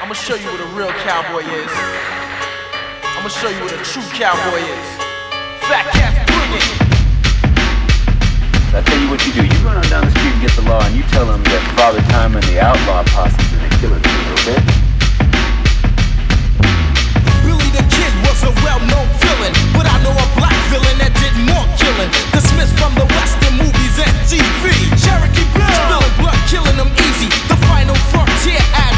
I'ma show you what a real cowboy is. I'ma show you what a true cowboy is. Fat cats, bring it. I tell you what you do. You run on down the street and get the law, and you tell them that Father Time and the Outlaw